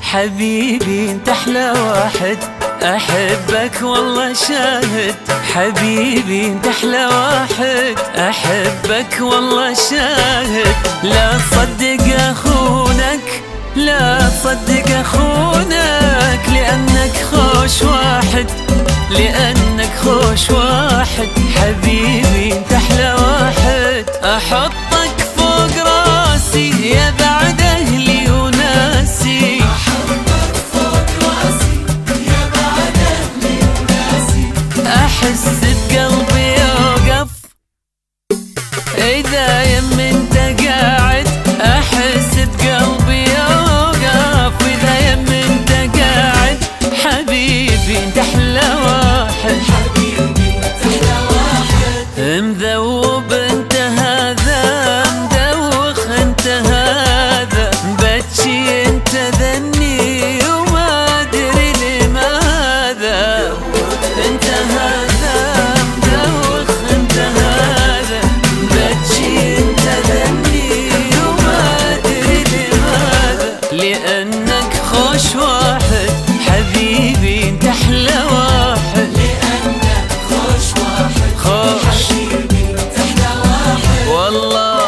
حبيبي انت احلى واحد، احبك والله شاهد. حبيبي انت احلى واحد، احبك والله شاهد. لا تصدق اخونك، لا تصدق اخونك، لانك خوش واحد، لانك خوش واحد. حبيبي انت احلى واحد، احطك فوق راسي يا بعد اهلي وناسي. احطك فوق راسي يا بعد اهلي وناسي. احس بقلبي يوقف اذا يم انت قاعد، احس بقلبي يوقف اذا يم انت قاعد. حبيبي انت احلى واحد، حبيبي انت احلى واحد. مذوب انت هذا، مدوخ انت هذا، بتشي انت ذني وما ادري لماذا. انت هذا مدوخ انت هذا، بتشي انت ذني وما ادري لماذا. لانك خوش واحد، حبيبي انت احلى واحد، لأنك خوش واحد. خوش حبيبي انت احلى واحد. والله.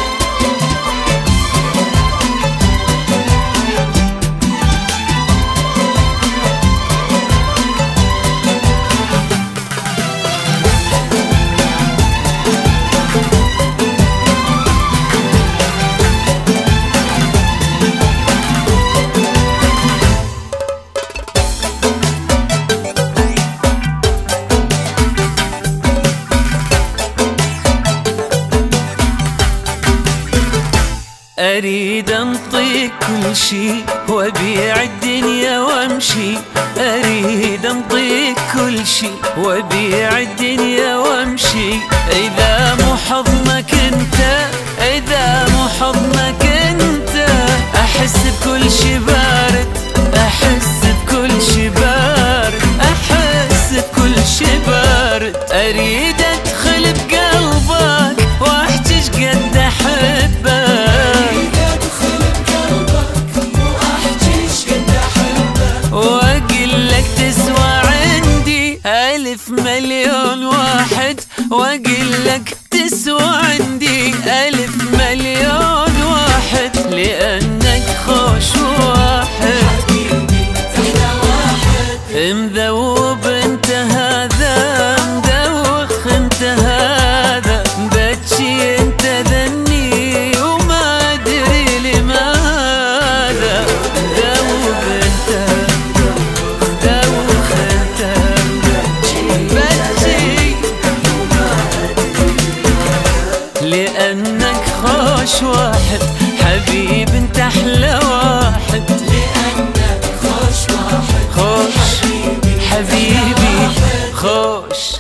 أريد أنطيك كل شي وأبيع الدنيا وأمشي. أريد أنطيك كل شي وأبيع الدنيا وأمشي. إذا مو حضنك أنت، إذا مو حضنك أنت، أحس بكل شي بارد، أحس بكل شي بارد، أحس بكل شي بارد. أريد أدخل بقلبك وأحجج قد أحبك، ألف مليون واحد، وأقول لك تسوى عندي ألف مليون واحد. لأنك خوش واحد، حبيبي انت احلى واحد. مذوب انت هذا، مدوخ انت هذا، بتشي انت ذني وما ادري لماذا. مذوب انت، مدوخ انت، لأنك خوش واحد. حبيبي انت احلى واحد، لأنك خوش واحد. خوش حبيبي حبيبي خوش.